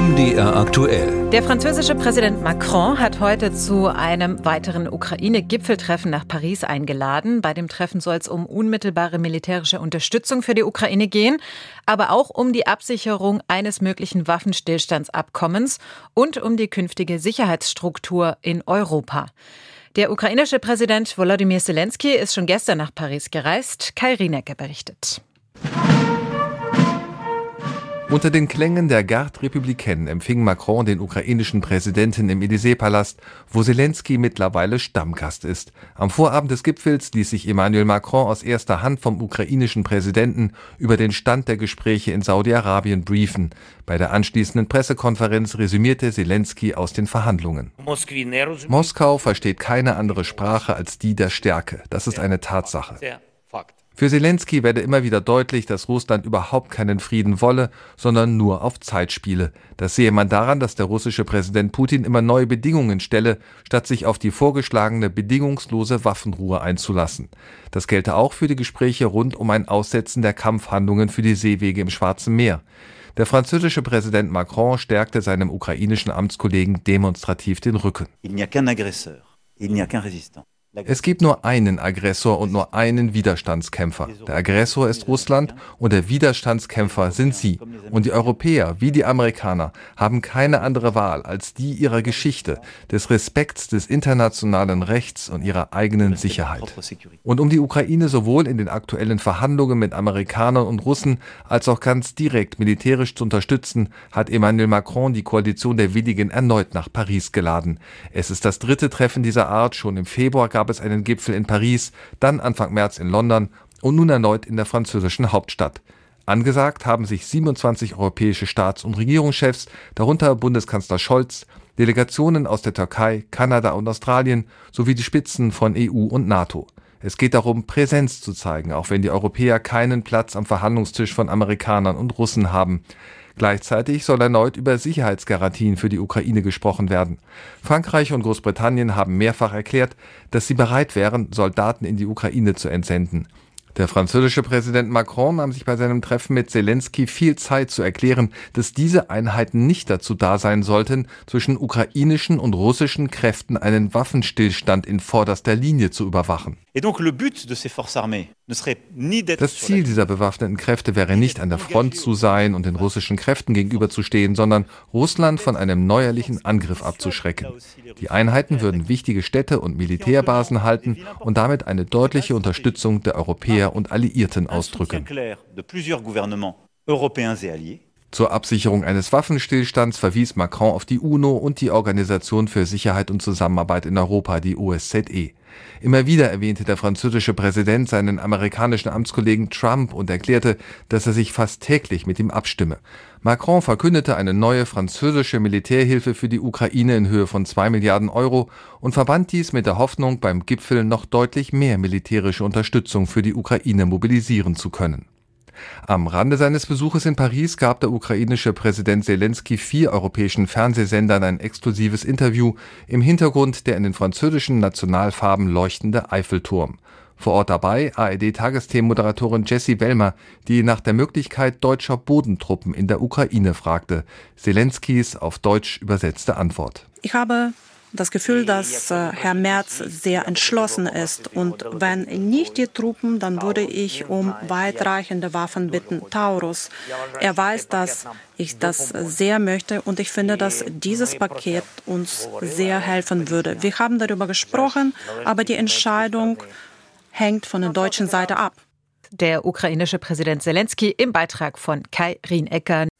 MDR aktuell. Der französische Präsident Macron hat heute zu einem weiteren Ukraine-Gipfeltreffen nach Paris eingeladen. Bei dem Treffen soll es um unmittelbare militärische Unterstützung für die Ukraine gehen, aber auch um die Absicherung eines möglichen Waffenstillstandsabkommens und um die künftige Sicherheitsstruktur in Europa. Der ukrainische Präsident Volodymyr Zelensky ist schon gestern nach Paris gereist. Kai Rienecker berichtet. Unter den Klängen der Garde Républicaine empfing Macron den ukrainischen Präsidenten im Élysée-Palast, wo Zelensky mittlerweile Stammgast ist. Am Vorabend des Gipfels ließ sich Emmanuel Macron aus erster Hand vom ukrainischen Präsidenten über den Stand der Gespräche in Saudi-Arabien briefen. Bei der anschließenden Pressekonferenz resümierte Zelensky aus den Verhandlungen. Moskau versteht keine andere Sprache als die der Stärke. Das ist eine Tatsache. Für Zelensky werde immer wieder deutlich, dass Russland überhaupt keinen Frieden wolle, sondern nur auf Zeit spiele. Das sehe man daran, dass der russische Präsident Putin immer neue Bedingungen stelle, statt sich auf die vorgeschlagene bedingungslose Waffenruhe einzulassen. Das gelte auch für die Gespräche rund um ein Aussetzen der Kampfhandlungen für die Seewege im Schwarzen Meer. Der französische Präsident Macron stärkte seinem ukrainischen Amtskollegen demonstrativ den Rücken. Es gibt nur einen Aggressor und nur einen Widerstandskämpfer. Der Aggressor ist Russland und der Widerstandskämpfer sind Sie. Und die Europäer wie die Amerikaner haben keine andere Wahl als die ihrer Geschichte, des Respekts des internationalen Rechts und ihrer eigenen Sicherheit. Und um die Ukraine sowohl in den aktuellen Verhandlungen mit Amerikanern und Russen als auch ganz direkt militärisch zu unterstützen, hat Emmanuel Macron die Koalition der Willigen erneut nach Paris geladen. Es ist das dritte Treffen dieser Art. Schon im Februar gab es einen Gipfel in Paris, dann Anfang März in London und nun erneut in der französischen Hauptstadt. Angesagt haben sich 27 europäische Staats- und Regierungschefs, darunter Bundeskanzler Scholz, Delegationen aus der Türkei, Kanada und Australien sowie die Spitzen von EU und NATO. Es geht darum, Präsenz zu zeigen, auch wenn die Europäer keinen Platz am Verhandlungstisch von Amerikanern und Russen haben. Gleichzeitig soll erneut über Sicherheitsgarantien für die Ukraine gesprochen werden. Frankreich und Großbritannien haben mehrfach erklärt, dass sie bereit wären, Soldaten in die Ukraine zu entsenden. Der französische Präsident Macron nahm sich bei seinem Treffen mit Zelensky viel Zeit zu erklären, dass diese Einheiten nicht dazu da sein sollten, zwischen ukrainischen und russischen Kräften einen Waffenstillstand in vorderster Linie zu überwachen. Das Ziel dieser bewaffneten Kräfte wäre nicht, an der Front zu sein und den russischen Kräften gegenüberzustehen, sondern Russland von einem neuerlichen Angriff abzuschrecken. Die Einheiten würden wichtige Städte und Militärbasen halten und damit eine deutliche Unterstützung der Europäer und Alliierten ausdrücken. Zur Absicherung eines Waffenstillstands verwies Macron auf die UNO und die Organisation für Sicherheit und Zusammenarbeit in Europa, die OSZE. Immer wieder erwähnte der französische Präsident seinen amerikanischen Amtskollegen Trump und erklärte, dass er sich fast täglich mit ihm abstimme. Macron verkündete eine neue französische Militärhilfe für die Ukraine in Höhe von 2 Milliarden Euro und verband dies mit der Hoffnung, beim Gipfel noch deutlich mehr militärische Unterstützung für die Ukraine mobilisieren zu können. Am Rande seines Besuches in Paris gab der ukrainische Präsident Zelensky 4 europäischen Fernsehsendern ein exklusives Interview, im Hintergrund der in den französischen Nationalfarben leuchtende Eiffelturm. Vor Ort dabei ARD-Tagesthemenmoderatorin Jessie Wellmer, die nach der Möglichkeit deutscher Bodentruppen in der Ukraine fragte. Zelenskys auf Deutsch übersetzte Antwort. Ich habe das Gefühl, dass Herr Merz sehr entschlossen ist. Und wenn nicht die Truppen, dann würde ich um weitreichende Waffen bitten. Taurus. Er weiß, dass ich das sehr möchte und ich finde, dass dieses Paket uns sehr helfen würde. Wir haben darüber gesprochen, aber die Entscheidung hängt von der deutschen Seite ab. Der ukrainische Präsident Zelensky im Beitrag von Kai Rienecker.